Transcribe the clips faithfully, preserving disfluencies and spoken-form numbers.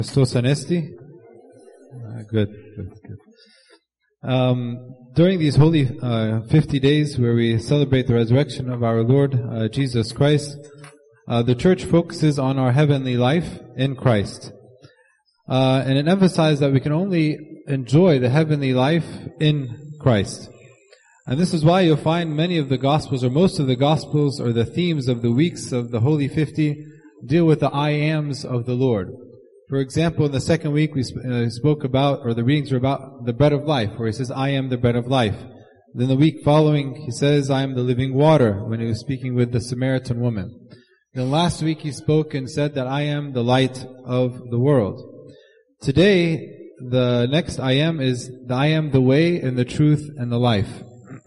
Christos Anesti? Uh, good, good, good. Um, during these holy uh, fifty days where we celebrate the resurrection of our Lord uh, Jesus Christ, uh, the church focuses on our heavenly life in Christ. Uh, and it emphasizes that we can only enjoy the heavenly life in Christ. And this is why you'll find many of the Gospels, or most of the Gospels, or the themes of the weeks of the Holy Fifty, deal with the I ams of the Lord. For example, in the second week we sp- uh, spoke about, or the readings were about the bread of life, where he says, I am the bread of life. Then the week following, he says, I am the living water, when he was speaking with the Samaritan woman. Then last week he spoke and said that I am the light of the world. Today, the next I am is, the I am the way and the truth and the life.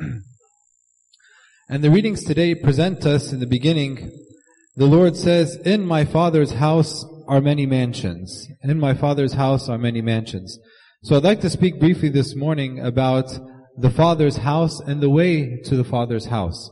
And the readings today present us in the beginning, the Lord says, in my Father's house are many mansions. In my Father's house are many mansions. So I'd like to speak briefly this morning about the Father's house and the way to the Father's house.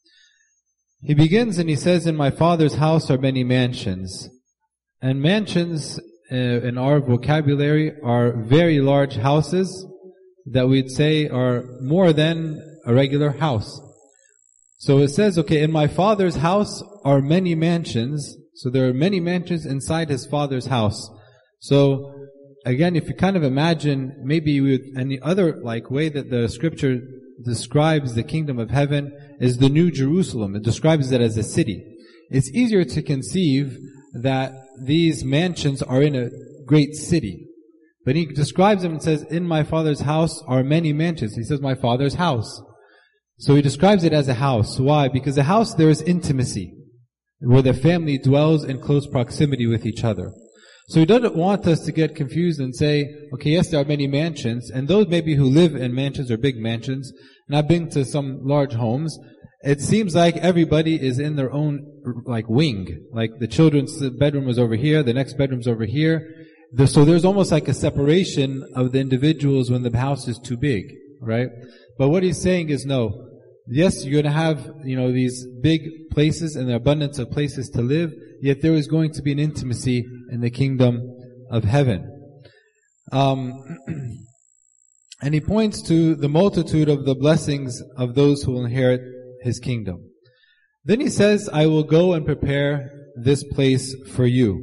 He begins and he says, in my Father's house are many mansions. And mansions uh, in our vocabulary are very large houses that we'd say are more than a regular house. So it says, okay, in my Father's house are many mansions. So there are many mansions inside his Father's house. So again, if you kind of imagine maybe with any other like way that the scripture describes the kingdom of heaven is the New Jerusalem. It describes it as a city. It's easier to conceive that these mansions are in a great city. But he describes them and says, in my Father's house are many mansions. He says, my Father's house. So he describes it as a house. Why? Because a house, there is intimacy, where the family dwells in close proximity with each other. So he doesn't want us to get confused and say, okay, yes, there are many mansions, and those maybe who live in mansions or big mansions, and I've been to some large homes, it seems like everybody is in their own, like, wing. Like, the children's bedroom is over here, the next bedroom's over here. So there's almost like a separation of the individuals when the house is too big, right? But what he's saying is no. Yes, you're going to have, you know, these big places and the abundance of places to live, yet there is going to be an intimacy in the kingdom of heaven. Um, and he points to the multitude of the blessings of those who will inherit his kingdom. Then he says, I will go and prepare this place for you.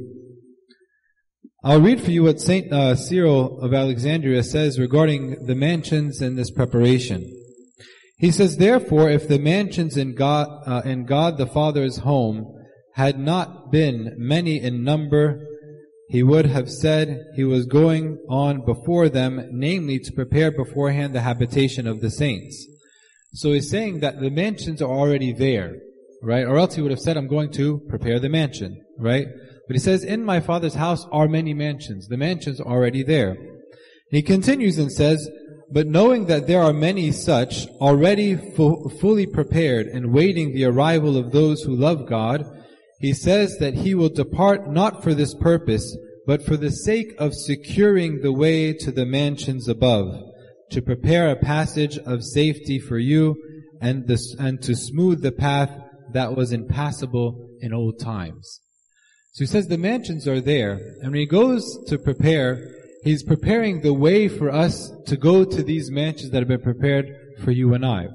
I'll read for you what Saint uh, Cyril of Alexandria says regarding the mansions and this preparation. He says, therefore, if the mansions in God, uh, in God the Father's home had not been many in number, he would have said he was going on before them, namely to prepare beforehand the habitation of the saints. So he's saying that the mansions are already there, right? Or else he would have said, I'm going to prepare the mansion, right? But he says, in my Father's house are many mansions. The mansions are already there. And he continues and says, but knowing that there are many such already fu- fully prepared and waiting the arrival of those who love God, he says that he will depart not for this purpose, but for the sake of securing the way to the mansions above, to prepare a passage of safety for you and, this, and to smooth the path that was impassable in old times. So he says the mansions are there, and when he goes to prepare, he's preparing the way for us to go to these mansions that have been prepared for you and I.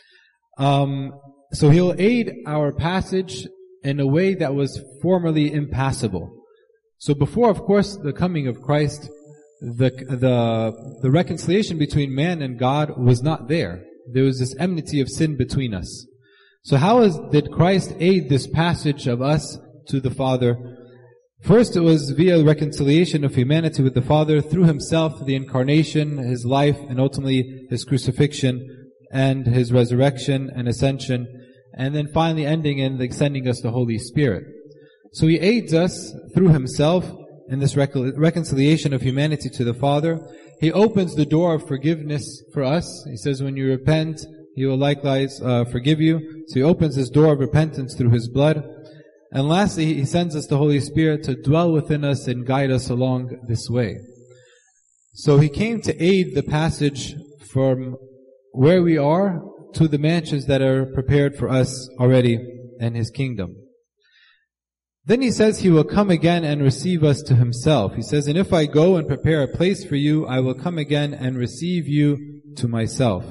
Um, so he'll aid our passage in a way that was formerly impassable. So before, of course, the coming of Christ, the the the reconciliation between man and God was not there. There was this enmity of sin between us. So how is, did Christ aid this passage of us to the Father? First, it was via reconciliation of humanity with the Father through himself, the incarnation, his life, and ultimately his crucifixion and his resurrection and ascension, and then finally ending in sending us the Holy Spirit. So he aids us through himself in this recon- reconciliation of humanity to the Father. He opens the door of forgiveness for us. He says, when you repent, he will likewise uh, forgive you. So he opens this door of repentance through his blood. And lastly, he sends us the Holy Spirit to dwell within us and guide us along this way. So he came to aid the passage from where we are to the mansions that are prepared for us already in his kingdom. Then he says he will come again and receive us to himself. He says, and if I go and prepare a place for you, I will come again and receive you to myself.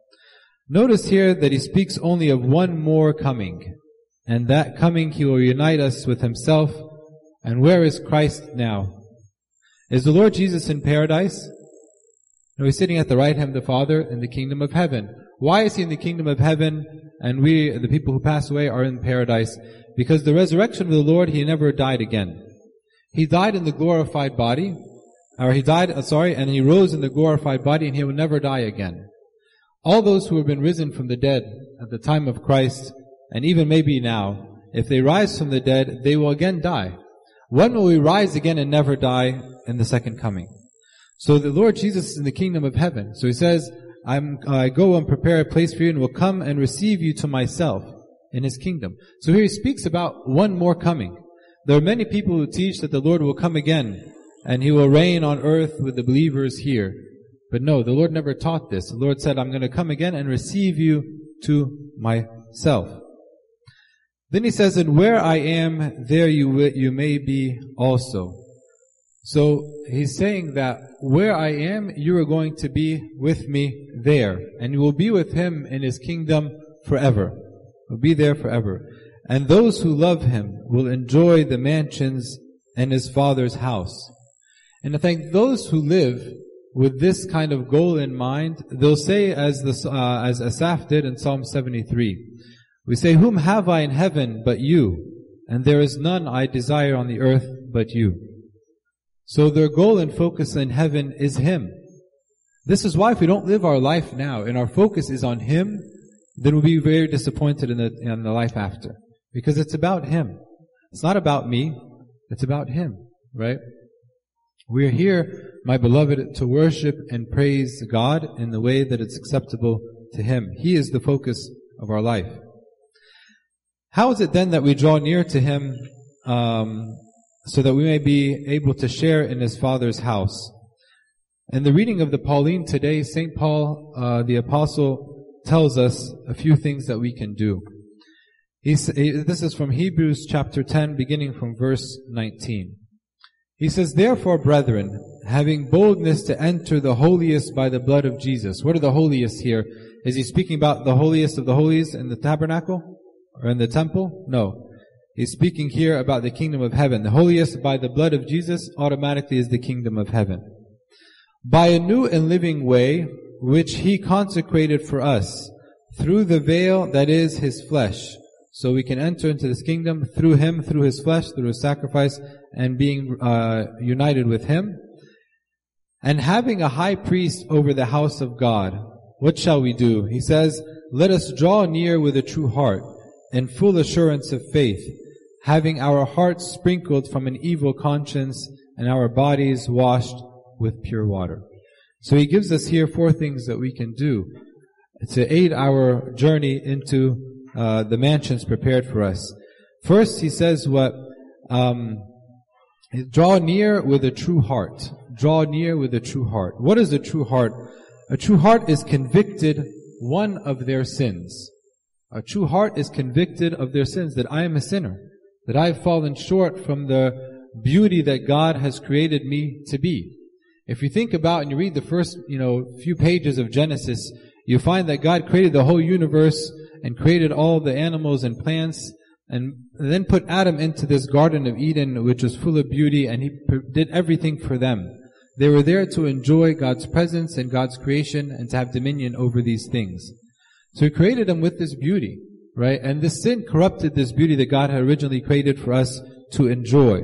Notice here that he speaks only of one more coming. And that coming, he will unite us with himself. And where is Christ now? Is the Lord Jesus in paradise? No, he's sitting at the right hand of the Father in the kingdom of heaven. Why is he in the kingdom of heaven and we, the people who pass away, are in paradise? Because the resurrection of the Lord, he never died again. He died in the glorified body, or he died, uh, sorry, and he rose in the glorified body, and he will never die again. All those who have been risen from the dead at the time of Christ, and even maybe now, if they rise from the dead, they will again die. When will we rise again and never die? In the second coming. So the Lord Jesus is in the kingdom of heaven. So he says, I'm, I go and prepare a place for you and will come and receive you to myself in his kingdom. So here he speaks about one more coming. There are many people who teach that the Lord will come again and he will reign on earth with the believers here. But no, the Lord never taught this. The Lord said, I'm going to come again and receive you to myself. Then he says, and where I am, there you, you may be also. So he's saying that where I am, you are going to be with me there. And you will be with him in his kingdom forever. Will be there forever. And those who love him will enjoy the mansions in his Father's house. And I think those who live with this kind of goal in mind, they'll say as the, uh, as Asaph did in Psalm seventy-three. We say, whom have I in heaven but you? And there is none I desire on the earth but you. So their goal and focus in heaven is him. This is why if we don't live our life now and our focus is on him, then we'll be very disappointed in the, in the life after. Because it's about him. It's not about me. It's about him, right? We're here, my beloved, to worship and praise God in the way that it's acceptable to him. He is the focus of our life. How is it then that we draw near to him um, so that we may be able to share in his Father's house? In the reading of the Pauline today, Saint Paul, uh, the Apostle, tells us a few things that we can do. He's, this is from Hebrews chapter ten, beginning from verse nineteen. He says, therefore, brethren, having boldness to enter the holiest by the blood of Jesus. What are the holiest here? Is he speaking about the holiest of the holies in the tabernacle? Or in the temple? No. He's speaking here about the kingdom of heaven. The holiest by the blood of Jesus automatically is the kingdom of heaven. By a new and living way, which he consecrated for us, through the veil that is his flesh. So we can enter into this kingdom through him, through his flesh, through his sacrifice, and being uh, united with him. And having a high priest over the house of God, what shall we do? He says, let us draw near with a true heart, in full assurance of faith, having our hearts sprinkled from an evil conscience and our bodies washed with pure water. So he gives us here four things that we can do to aid our journey into uh, the mansions prepared for us. First, he says what? Um, draw near with a true heart. Draw near with a true heart. What is a true heart? A true heart is convicted, one, of their sins. A true heart is convicted of their sins, that I am a sinner, that I have fallen short from the beauty that God has created me to be. If you think about and you read the first, you know, few pages of Genesis, you find that God created the whole universe and created all the animals and plants and then put Adam into this Garden of Eden, which was full of beauty, and he did everything for them. They were there to enjoy God's presence and God's creation and to have dominion over these things. So he created them with this beauty, right? And this sin corrupted this beauty that God had originally created for us to enjoy.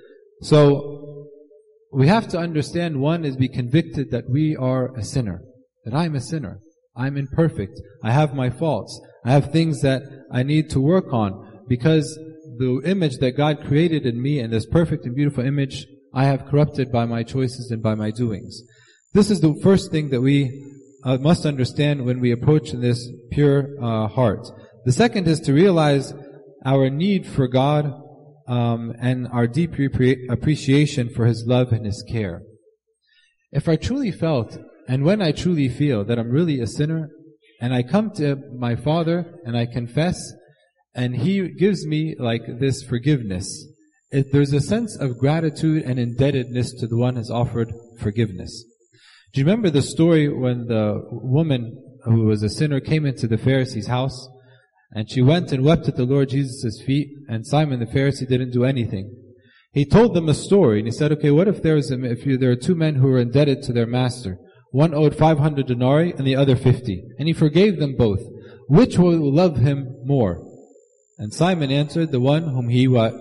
So we have to understand, one is be convicted that we are a sinner, that I'm a sinner. I'm imperfect. I have my faults. I have things that I need to work on because the image that God created in me and this perfect and beautiful image, I have corrupted by my choices and by my doings. This is the first thing that we Uh, must understand when we approach this pure uh, heart. The second is to realize our need for God um, and our deep repre- appreciation for his love and his care. If I truly felt, and when I truly feel that I'm really a sinner, and I come to my Father and I confess, and he gives me like this forgiveness, it, there's a sense of gratitude and indebtedness to the one who has offered forgiveness. Do you remember the story when the woman who was a sinner came into the Pharisee's house, and she went and wept at the Lord Jesus' feet, and Simon the Pharisee didn't do anything? He told them a story, and he said, okay, what if there's a, if you, there are two men who were indebted to their master? One owed five hundred denarii and the other fifty. And he forgave them both. Which will love him more? And Simon answered, the one whom he what?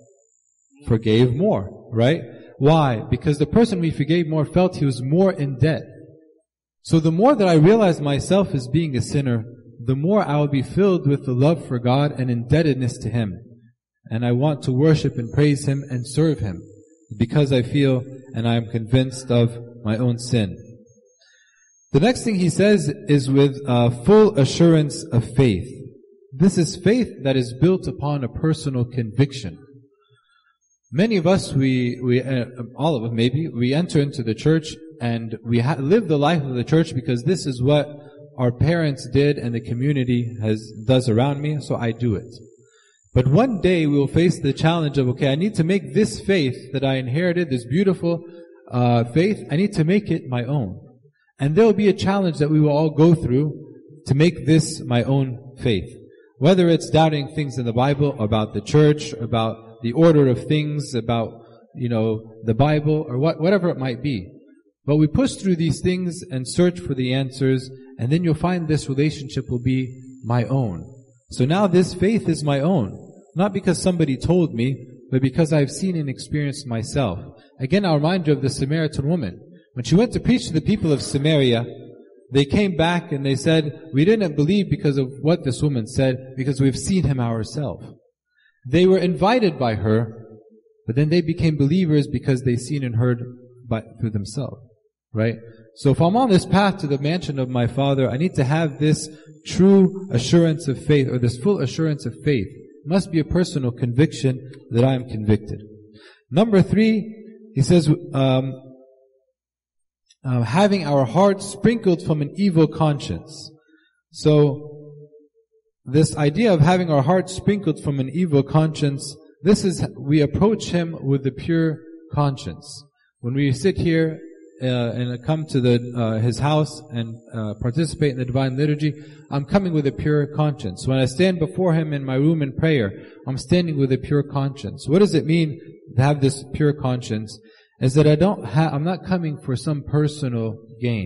Forgave more, right? Why? Because the person we forgave more felt he was more in debt. So the more that I realize myself as being a sinner, the more I will be filled with the love for God and indebtedness to Him. And I want to worship and praise Him and serve Him because I feel and I am convinced of my own sin. The next thing he says is with uh, full assurance of faith. This is faith that is built upon a personal conviction. Many of us, we, we, uh, all of us maybe, we enter into the church and we ha- live the life of the church because this is what our parents did and the community has does around me, so I do it. But one day we will face the challenge of, okay, I need to make this faith that I inherited, this beautiful uh, faith, I need to make it my own. And there will be a challenge that we will all go through to make this my own faith. Whether it's doubting things in the Bible, about the church, about the order of things, about, you know, the Bible, or what, whatever it might be. But we push through these things and search for the answers, and then you'll find this relationship will be my own. So now this faith is my own. Not because somebody told me, but because I've seen and experienced myself. Again, I'll remind you of the Samaritan woman. When she went to preach to the people of Samaria, they came back and they said, we didn't believe because of what this woman said, because we've seen him ourselves. They were invited by her, but then they became believers because they seen and heard by, through themselves. Right? So if I'm on this path to the mansion of my Father, I need to have this true assurance of faith, or this full assurance of faith. It must be a personal conviction that I am convicted. Number three, he says, um, uh, having our hearts sprinkled from an evil conscience. So, this idea of having our hearts sprinkled from an evil conscience, this is, we approach Him with a pure conscience. When we sit here Uh, and I come to the uh, His house and uh, participate in the Divine Liturgy, I'm coming with a pure conscience. When I stand before Him in my room in prayer, I'm standing with a pure conscience. What does it mean to have this pure conscience? Is that I don't ha- I'm not coming for some personal gain.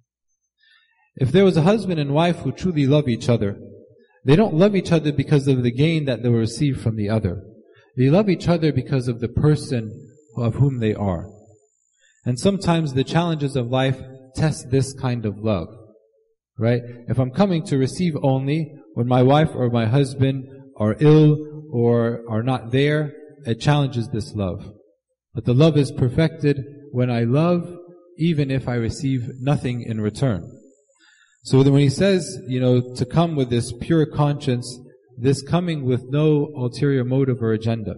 If there was a husband and wife who truly love each other, they don't love each other because of the gain that they will receive from the other. They love each other because of the person of whom they are. And sometimes the challenges of life test this kind of love, right? If I'm coming to receive only, when my wife or my husband are ill or are not there, it challenges this love. But the love is perfected when I love, even if I receive nothing in return. So when he says, you know, to come with this pure conscience, this coming with no ulterior motive or agenda.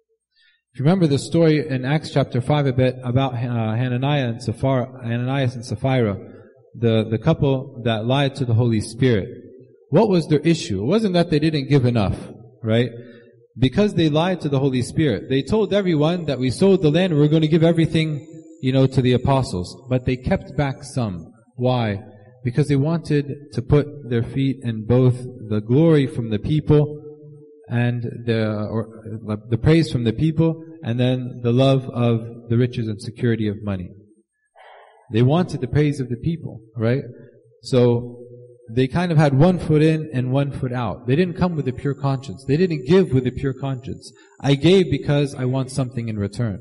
If you remember the story in Acts chapter five a bit about uh, Hananiah and Sapphira, Ananias and Sapphira, the, the couple that lied to the Holy Spirit. What was their issue? It wasn't that they didn't give enough, right? Because they lied to the Holy Spirit. They told everyone that we sold the land, we're going to give everything, you know, to the apostles. But they kept back some. Why? Because they wanted to put their feet in both the glory from the people and the or the praise from the people, and then the love of the riches and security of money. They wanted the praise of the people, right? So they kind of had one foot in and one foot out. They didn't come with a pure conscience. They didn't give with a pure conscience. I gave because I want something in return.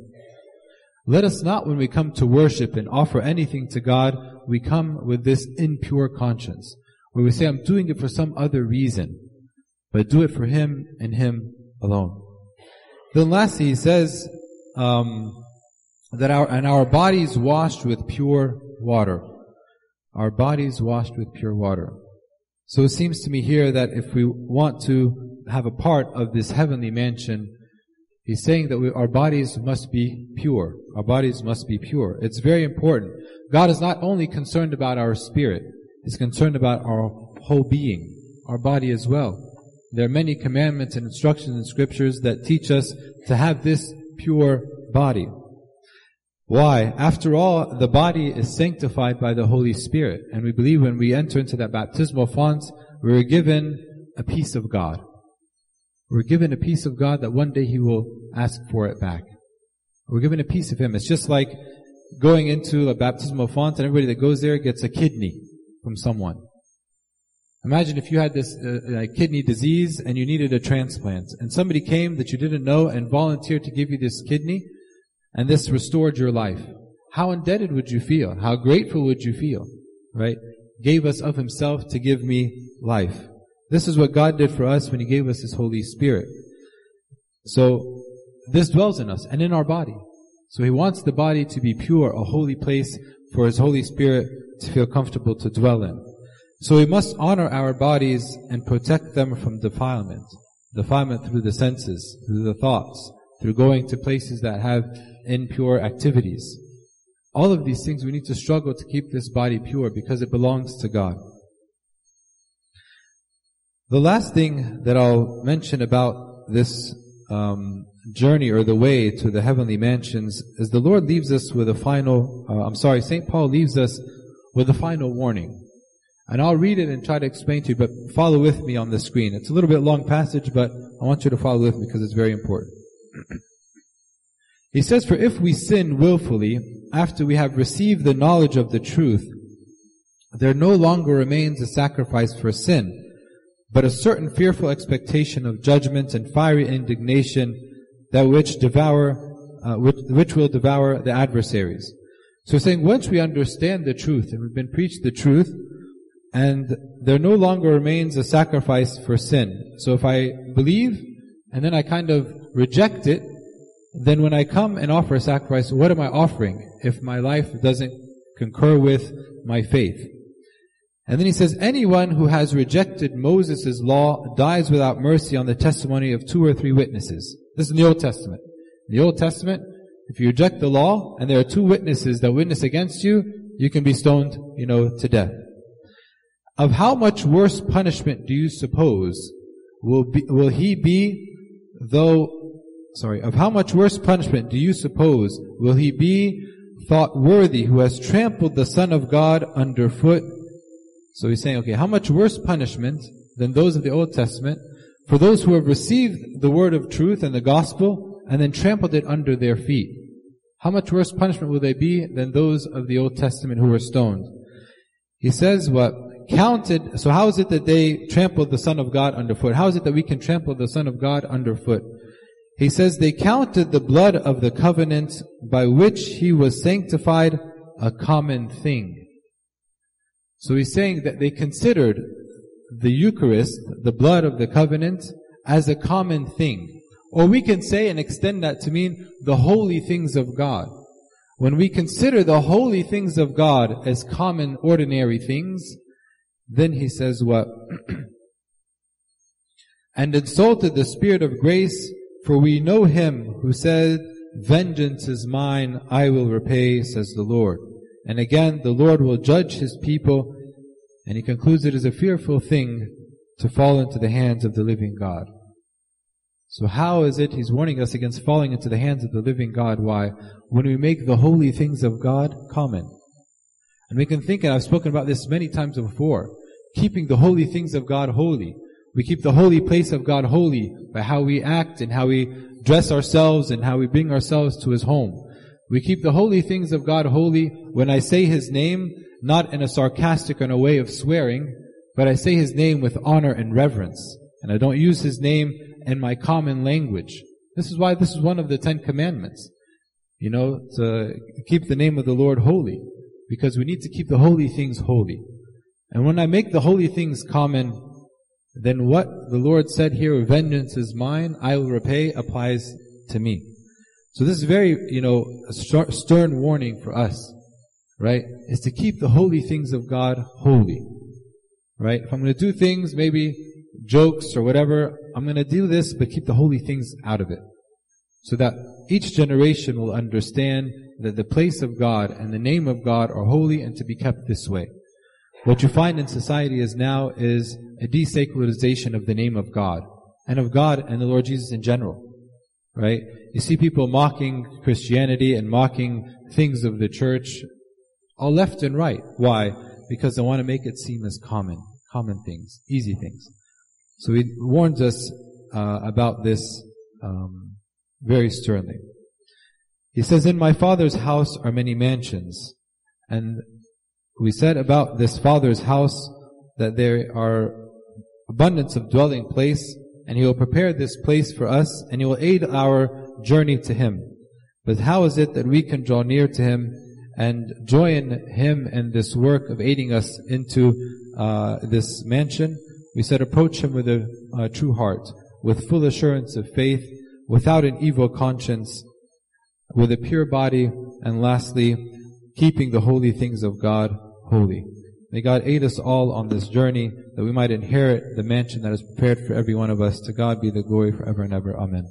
Let us not, when we come to worship and offer anything to God, we come with this impure conscience, where we say, I'm doing it for some other reason. But do it for Him and Him alone. Then lastly, he says um, that our and our bodies washed with pure water. Our bodies washed with pure water. So it seems to me here that if we want to have a part of this heavenly mansion, he's saying that we, our bodies must be pure. Our bodies must be pure. It's very important. God is not only concerned about our spirit, He's concerned about our whole being, our body as well. there are many commandments and instructions in scriptures that teach us to have this pure body. Why? After all, the body is sanctified by the Holy Spirit. And we believe when we enter into that baptismal font, we are given a piece of God. We're given a piece of God that one day He will ask for it back. We're given a piece of Him. It's just like going into a baptismal font and everybody that goes there gets a kidney from someone. Imagine if you had this uh, uh, kidney disease and you needed a transplant, and somebody came that you didn't know and volunteered to give you this kidney, and this restored your life. How indebted would you feel? How grateful would you feel? Right? Gave us of Himself to give me life. This is what God did for us when He gave us His Holy Spirit. So, this dwells in us and in our body. So He wants the body to be pure, a holy place for His Holy Spirit to feel comfortable to dwell in. So we must honor our bodies and protect them from defilement. Defilement through the senses, through the thoughts, through going to places that have impure activities. All of these things we need to struggle to keep this body pure because it belongs to God. The last thing that I'll mention about this um, journey or the way to the heavenly mansions is the Lord leaves us with a final, uh, I'm sorry, Saint Paul leaves us with a final warning. And I'll read it and try to explain to you, but follow with me on the screen. It's a little bit long passage, but I want you to follow with me because it's very important. He says, "For if we sin willfully, after we have received the knowledge of the truth, there no longer remains a sacrifice for sin, but a certain fearful expectation of judgment and fiery indignation that which devour, uh, which, which will devour the adversaries." So he's saying, once we understand the truth and we've been preached the truth, and there no longer remains a sacrifice for sin. So if I believe and then I kind of reject it, then when I come and offer a sacrifice, what am I offering if my life doesn't concur with my faith? And then he says, anyone who has rejected Moses' law dies without mercy on the testimony of two or three witnesses. This is in the Old Testament. In the Old Testament, if you reject the law and there are two witnesses that witness against you, you can be stoned, you know, to death. Of how much worse punishment do you suppose will be, will he be though, sorry, of how much worse punishment do you suppose will he be thought worthy who has trampled the Son of God underfoot? So he's saying, okay, how much worse punishment than those of the Old Testament for those who have received the word of truth and the gospel and then trampled it under their feet? How much worse punishment will they be than those of the Old Testament who were stoned? He says what? Counted, so how is it that they trampled the Son of God underfoot? How is it that we can trample the Son of God underfoot? He says they counted the blood of the covenant by which He was sanctified a common thing. So he's saying that they considered the Eucharist, the blood of the covenant, as a common thing. Or we can say and extend that to mean the holy things of God. When we consider the holy things of God as common, ordinary things, then he says what? And insulted the Spirit of grace, for we know Him who said, vengeance is mine, I will repay, says the Lord. And again, the Lord will judge His people, and he concludes it is a fearful thing to fall into the hands of the living God. So how is it he's warning us against falling into the hands of the living God? Why? When we make the holy things of God common. And we can think, and I've spoken about this many times before, keeping the holy things of God holy. We keep the holy place of God holy by how we act and how we dress ourselves and how we bring ourselves to His home. We keep the holy things of God holy when I say His name, not in a sarcastic or in a way of swearing, but I say His name with honor and reverence. And I don't use His name in my common language. This is why this is one of the Ten Commandments. You know, to keep the name of the Lord holy. Because we need to keep the holy things holy. And when I make the holy things common, then what the Lord said here, vengeance is mine, I will repay, applies to me. So this is very, you know, a stern warning for us, right? Is to keep the holy things of God holy, right? If I'm going to do things, maybe jokes or whatever, I'm going to do this, but keep the holy things out of it. So that each generation will understand that the place of God and the name of God are holy and to be kept this way. What you find in society is now is a desacralization of the name of God, and of God and the Lord Jesus in general. Right? You see people mocking Christianity and mocking things of the church, all left and right. Why? Because they want to make it seem as common, common things, easy things. So he warns us uh, about this um, very sternly. He says, "In my Father's house are many mansions." And we said about this Father's house that there are abundance of dwelling place, and He will prepare this place for us, and He will aid our journey to Him. But how is it that we can draw near to Him and join Him in this work of aiding us into uh, this mansion? We said, approach Him with a uh, true heart, with full assurance of faith, without an evil conscience, with a pure body, and lastly, keeping the holy things of God holy. May God aid us all on this journey, that we might inherit the mansion that is prepared for every one of us. To God be the glory forever and ever. Amen.